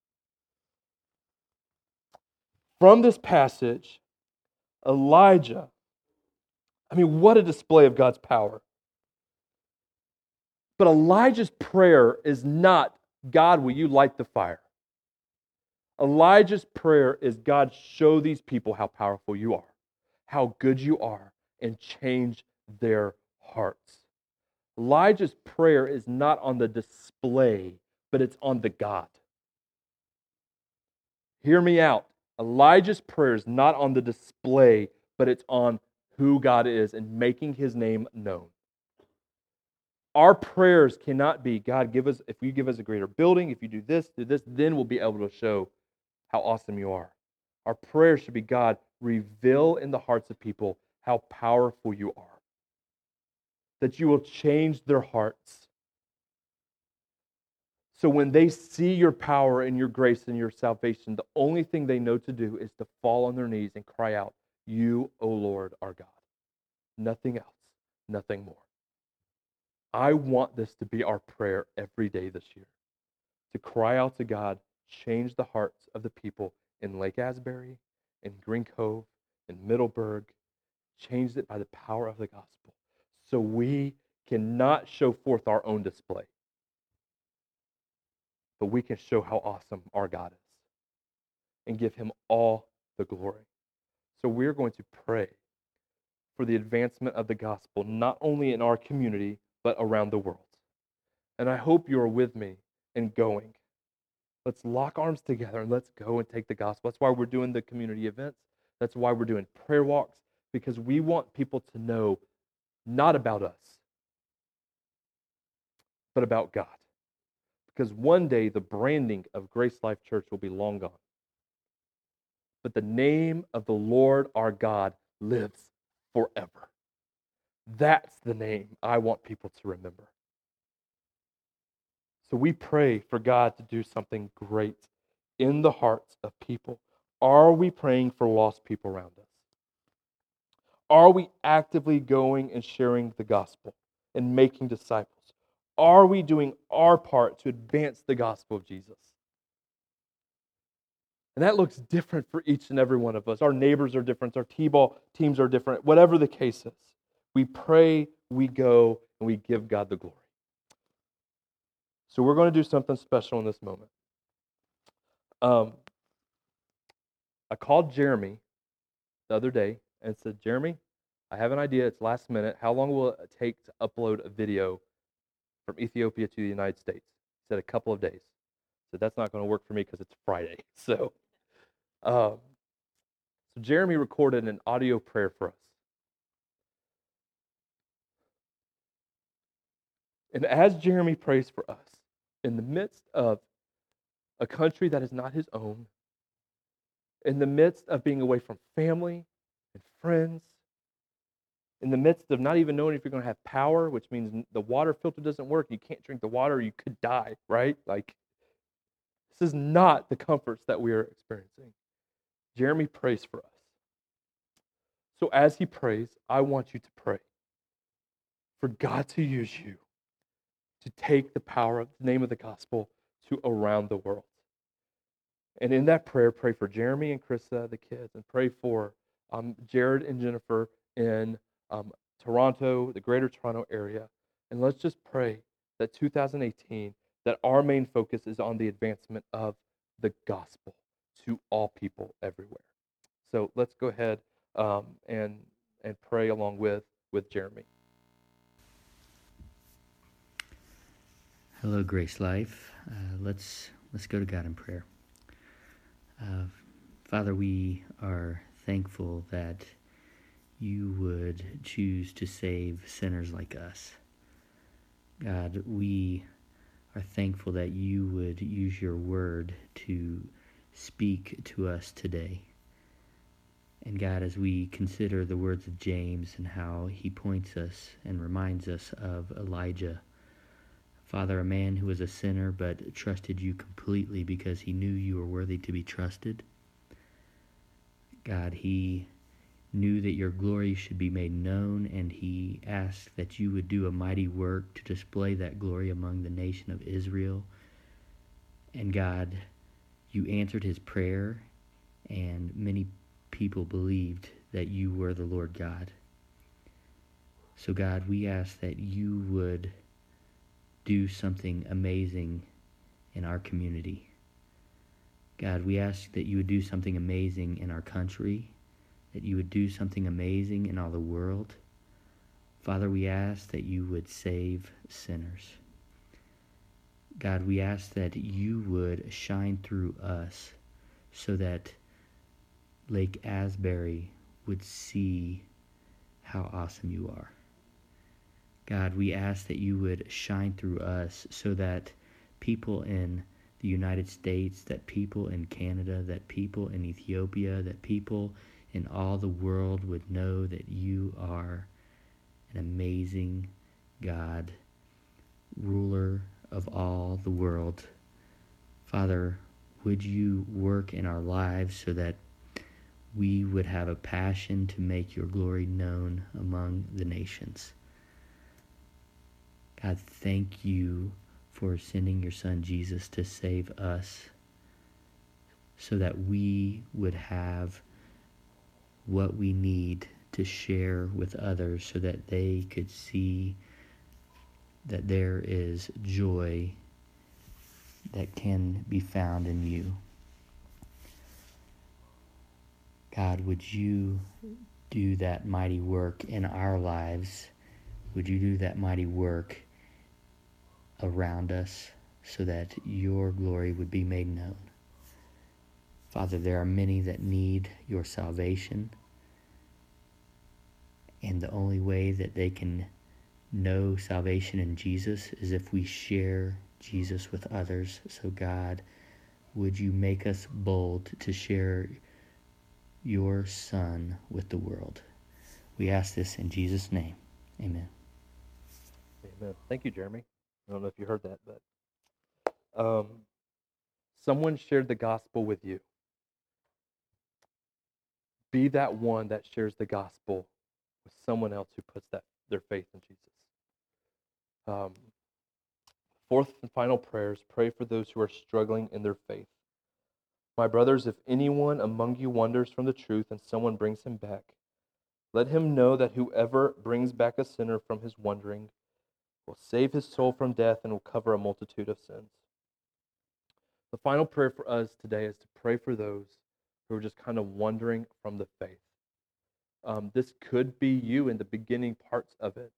From this passage, Elijah, what a display of God's power. But Elijah's prayer is not, "God, will you light the fire?" Elijah's prayer is, "God, show these people how powerful you are, how good you are, and change their hearts." Elijah's prayer is not on the display, but it's on the God. Hear me out. Elijah's prayer is not on the display, but it's on who God is and making His name known. Our prayers cannot be, "God, if you give us a greater building, if you do this, then we'll be able to show how awesome you are." Our prayer should be, "God, reveal in the hearts of people how powerful you are, that you will change their hearts. So when they see your power and your grace and your salvation, the only thing they know to do is to fall on their knees and cry out, 'You, O Lord, are God.' Nothing else, nothing more." I want this to be our prayer every day this year, to cry out to God, change the hearts of the people in Lake Asbury, in Green Cove, in Middleburg, change it by the power of the gospel, so we cannot show forth our own display, but we can show how awesome our God is and give Him all the glory. So we're going to pray for the advancement of the gospel, not only in our community, but around the world. And I hope you are with me in going. Let's lock arms together and let's go and take the gospel. That's why we're doing the community events. That's why we're doing prayer walks, because we want people to know not about us, but about God. Because one day the branding of Grace Life Church will be long gone. But the name of the Lord our God lives forever. That's the name I want people to remember. So we pray for God to do something great in the hearts of people. Are we praying for lost people around us? Are we actively going and sharing the gospel and making disciples? Are we doing our part to advance the gospel of Jesus? And that looks different for each and every one of us. Our neighbors are different. Our T-ball teams are different. Whatever the case is, we pray, we go, and we give God the glory. So we're going to do something special in this moment. I called Jeremy the other day and said, "Jeremy, I have an idea. It's last minute. How long will it take to upload a video from Ethiopia to the United States?" He said, "A couple of days." I said, "That's not going to work for me because it's Friday." So Jeremy recorded an audio prayer for us. And as Jeremy prays for us, in the midst of a country that is not his own, in the midst of being away from family and friends, in the midst of not even knowing if you're going to have power, which means the water filter doesn't work, you can't drink the water, you could die, right? This is not the comforts that we are experiencing. Jeremy prays for us. So as he prays, I want you to pray for God to use you to take the power of the name of the gospel to around the world. And in that prayer, pray for Jeremy and Krista, the kids, and pray for Jared and Jennifer in Toronto, the greater Toronto area. And let's just pray that 2018, that our main focus is on the advancement of the gospel to all people everywhere. So let's go ahead and pray along with Jeremy. Hello, Grace Life. Let's Let's go to God in prayer. Father, we are thankful that you would choose to save sinners like us. God, we are thankful that you would use your word to speak to us today. And God, as we consider the words of James and how he points us and reminds us of Elijah, Father, a man who was a sinner but trusted you completely because he knew you were worthy to be trusted. God, he knew that your glory should be made known, and he asked that you would do a mighty work to display that glory among the nation of Israel. And God, you answered his prayer, and many people believed that you were the Lord God. So God, we ask that you would do something amazing in our community. God, we ask that you would do something amazing in our country, that you would do something amazing in all the world. Father, we ask that you would save sinners. God, we ask that you would shine through us so that Lake Asbury would see how awesome you are. God, we ask that you would shine through us so that people in the United States, that people in Canada, that people in Ethiopia, that people in all the world would know that you are an amazing God, ruler of all the world. Father, would you work in our lives so that we would have a passion to make your glory known among the nations. God, thank you for sending your son Jesus to save us so that we would have what we need to share with others so that they could see that there is joy that can be found in you. God, would you do that mighty work in our lives? Would you do that mighty work around us so that your glory would be made known? Father, there are many that need your salvation, and the only way that they can know salvation in Jesus is if we share Jesus with others. So God, would you make us bold to share your Son with the world? We ask this in Jesus' name. Amen. Amen. Thank you, Jeremy. I don't know if you heard that, but someone shared the gospel with you. Be that one that shares the gospel with someone else who puts their faith in Jesus. Fourth and final prayers, pray for those who are struggling in their faith. My brothers, if anyone among you wanders from the truth and someone brings him back, let him know that whoever brings back a sinner from his wandering will save his soul from death and will cover a multitude of sins. The final prayer for us today is to pray for those who are just kind of wandering from the faith. This could be you in the beginning parts of it.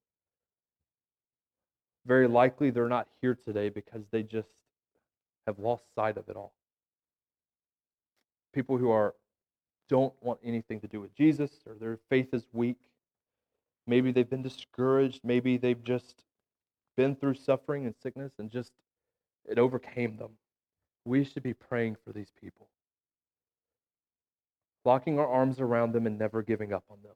Very likely they're not here today because they just have lost sight of it all. People who don't want anything to do with Jesus, or their faith is weak. Maybe they've been discouraged. Maybe they've just been through suffering and sickness and just it overcame them. We should be praying for these people, locking our arms around them and never giving up on them.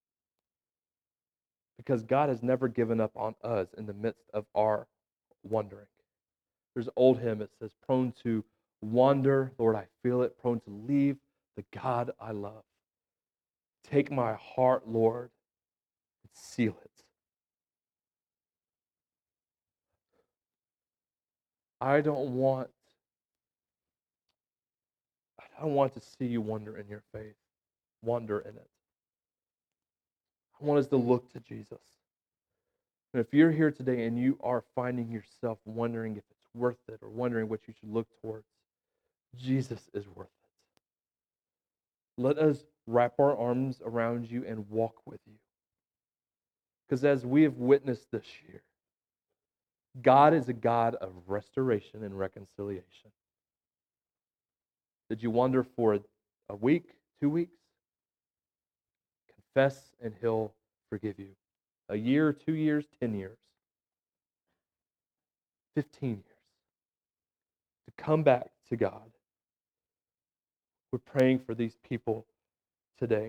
Because God has never given up on us in the midst of our wandering. There's an old hymn that says, prone to wander, Lord, I feel it, prone to leave the God I love. Take my heart, Lord, and seal it. I don't want to see you wander in your faith, wander in it. I want us to look to Jesus. And if you're here today and you are finding yourself wondering if it's worth it or wondering what you should look towards, Jesus is worth it. Let us wrap our arms around you and walk with you. Because as we have witnessed this year, God is a God of restoration and reconciliation. Did you wander for a week, 2 weeks? Confess and He'll forgive you. A year, 2 years, 10 years, 15 years. To come back to God. We're praying for these people today.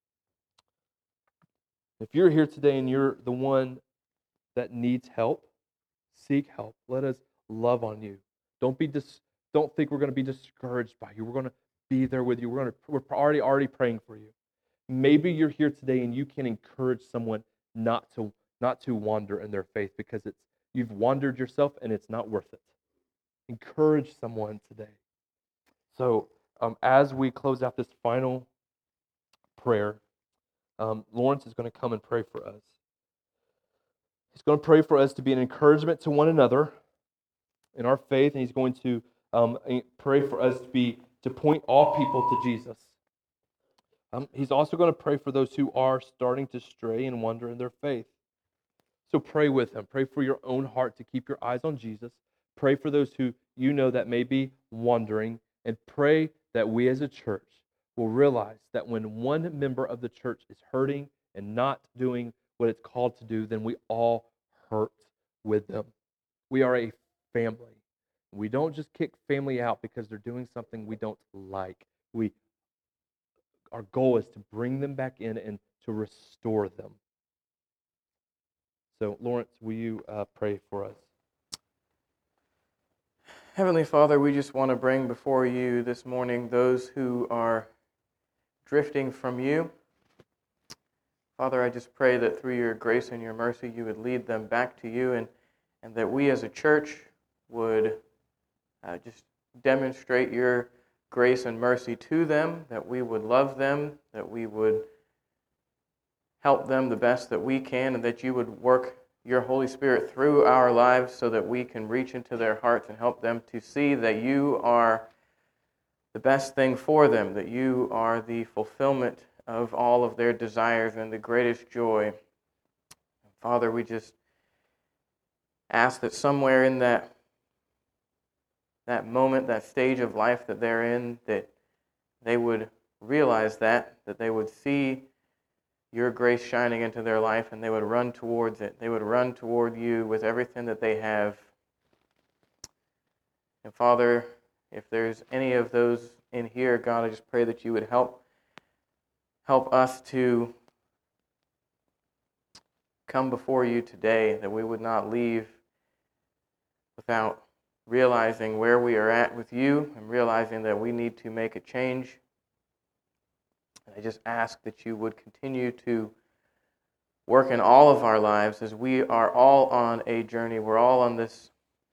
If you're here today and you're the one that needs help, seek help. Let us love on you. Don't think we're going to be discouraged by you. We're going to be there with you. We're already praying for you. Maybe you're here today and you can encourage someone not to wander in their faith because you've wandered yourself and it's not worth it. Encourage someone today. So as we close out this final prayer, Lawrence is going to come and pray for us. He's going to pray for us to be an encouragement to one another in our faith, and he's going to pray for us to point all people to Jesus. He's also going to pray for those who are starting to stray and wander in their faith. So pray with him. Pray for your own heart to keep your eyes on Jesus. Pray for those who you know that may be wandering, and pray that we as a church will realize that when one member of the church is hurting and not doing what it's called to do, then we all hurt with them. We are a family. We don't just kick family out because they're doing something we don't like. Our goal is to bring them back in and to restore them. So, Lawrence, will you pray for us? Heavenly Father, we just want to bring before you this morning those who are drifting from you. Father, I just pray that through your grace and your mercy, you would lead them back to you, and that we as a church would just demonstrate your grace and mercy to them, that we would love them, that we would help them the best that we can, and that you would work your Holy Spirit through our lives so that we can reach into their hearts and help them to see that you are the best thing for them, that you are the fulfillment of all of their desires and the greatest joy. Father, we just ask that somewhere in that moment, that stage of life that they're in, that they would realize that they would see your grace shining into their life, and they would run towards it. They would run toward you with everything that they have. And Father, if there's any of those in here, God, I just pray that you would help us to come before you today, that we would not leave without realizing where we are at with you and realizing that we need to make a change. I just ask that you would continue to work in all of our lives as we are all on a journey. We're all on this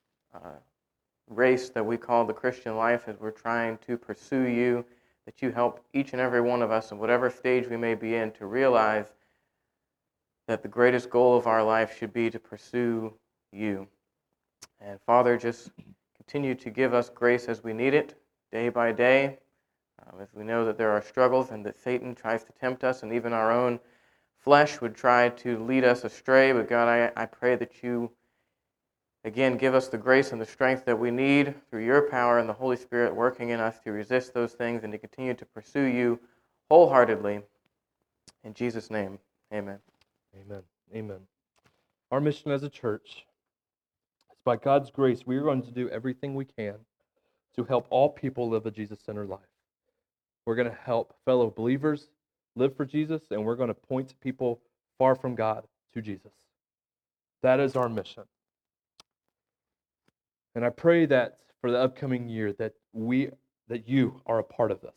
race that we call the Christian life as we're trying to pursue you, that you help each and every one of us in whatever stage we may be in to realize that the greatest goal of our life should be to pursue you. And Father, just continue to give us grace as we need it, day by day, as we know that there are struggles and that Satan tries to tempt us, and even our own flesh would try to lead us astray. But God, I pray that you, again, give us the grace and the strength that we need through your power and the Holy Spirit working in us to resist those things and to continue to pursue you wholeheartedly. In Jesus' name, amen. Amen. Amen. Our mission as a church is by God's grace, we are going to do everything we can to help all people live a Jesus-centered life. We're going to help fellow believers live for Jesus, and we're going to point people far from God to Jesus. That is our mission. And I pray that for the upcoming year that you are a part of this.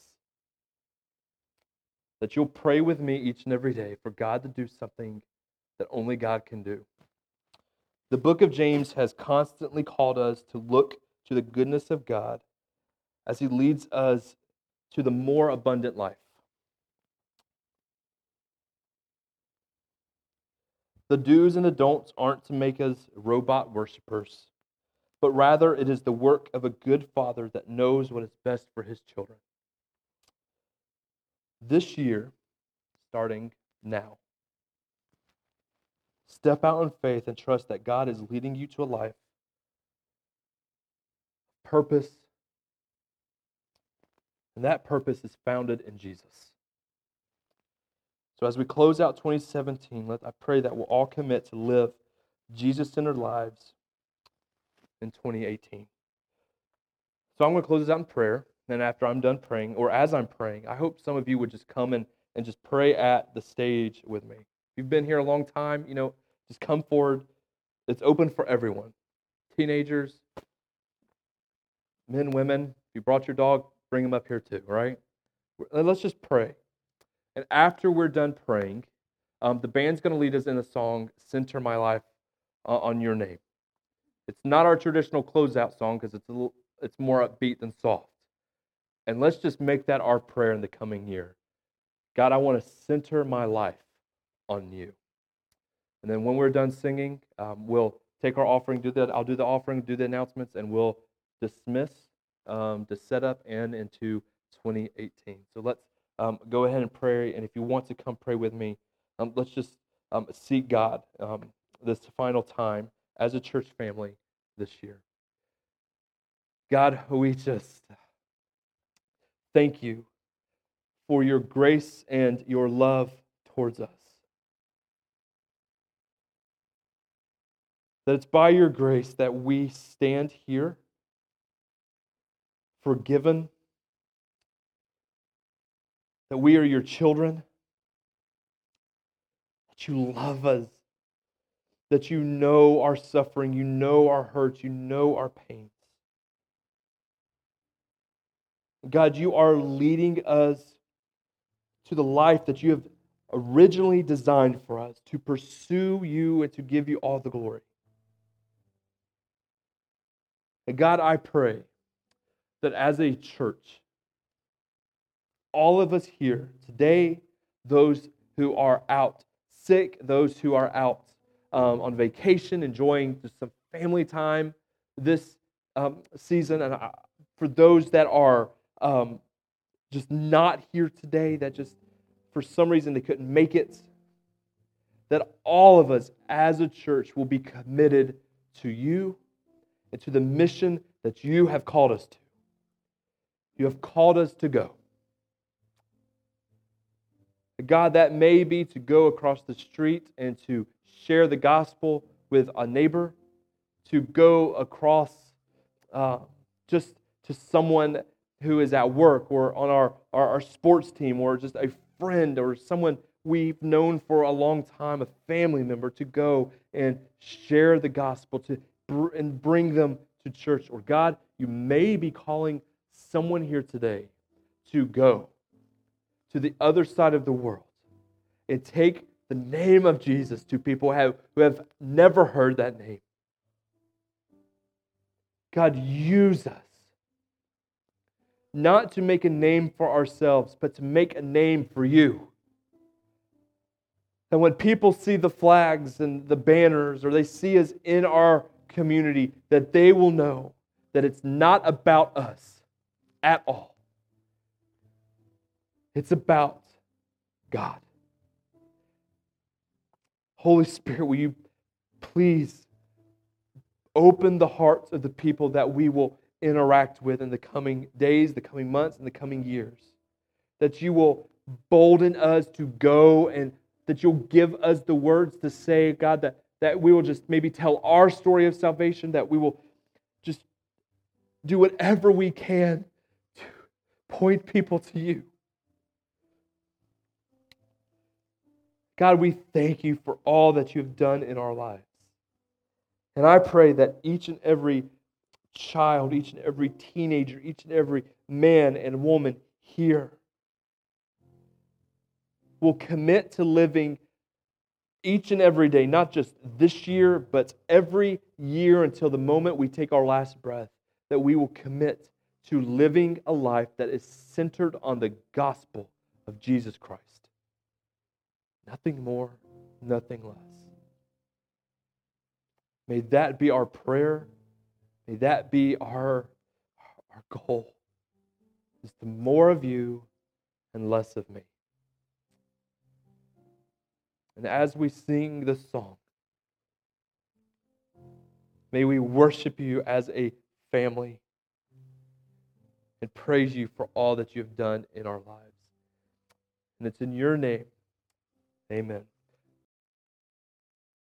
That you'll pray with me each and every day for God to do something that only God can do. The book of James has constantly called us to look to the goodness of God as he leads us to the more abundant life. The do's and the don'ts aren't to make us robot worshipers, but rather it is the work of a good father that knows what is best for his children. This year, starting now, step out in faith and trust that God is leading you to a life of purpose, And that purpose is founded in Jesus. So as we close out 2017, I pray that we'll all commit to live Jesus-centered lives in 2018. So I'm going to close this out in prayer. And after I'm done praying, or as I'm praying, I hope some of you would just come and just pray at the stage with me. If you've been here a long time, just come forward. It's open for everyone. Teenagers, men, women. If you brought your dog, bring him up here too, right? Let's just pray. And after we're done praying, the band's going to lead us in a song, Center My Life on Your Name. It's not our traditional closeout song because it's more upbeat than soft. And let's just make that our prayer in the coming year. God, I want to center my life on you. And then when we're done singing, we'll take our offering, do that. I'll do the offering, do the announcements, and we'll dismiss to set up and into 2018. So let's go ahead and pray. And if you want to come pray with me, let's just seek God this final time as a church family this year. God, we just thank you for your grace and your love towards us. That it's by your grace that we stand here, forgiven, that we are your children, that you love us, that you know our suffering, you know our hurts, you know our pains. God, you are leading us to the life that you have originally designed for us, to pursue you and to give you all the glory. And God, I pray that as a church, all of us here today, those who are out sick, those who are out on vacation, enjoying just some family time this season, and for those that are just not here today, that just for some reason they couldn't make it, that all of us as a church will be committed to you and to the mission that you have called us to. You have called us to go. God, that may be to go across the street and to share the gospel with a neighbor, to go across just to someone who is at work or on our sports team, or just a friend or someone we've known for a long time, a family member, to go and share the gospel and bring them to church. Or God, you may be calling someone here today to go to the other side of the world and take the name of Jesus to people who have never heard that name. God, use us, not to make a name for ourselves, but to make a name for you. And when people see the flags and the banners, or they see us in our community, that they will know that it's not about us at all. It's about God. Holy Spirit, will you please open the hearts of the people that we will interact with in the coming days, the coming months, and the coming years. That you will bolden us to go, and that you'll give us the words to say, God, that we will just maybe tell our story of salvation, that we will just do whatever we can to point people to you. God, we thank you for all that you have done in our lives. And I pray that each and every child, each and every teenager, each and every man and woman here will commit to living each and every day, not just this year, but every year until the moment we take our last breath, that we will commit to living a life that is centered on the gospel of Jesus Christ. Nothing more, nothing less. May that be our prayer. May that be our goal. Is the more of you and less of me. And as we sing this song, may we worship you as a family. and praise you for all that you have done in our lives. And it's in your name. Amen.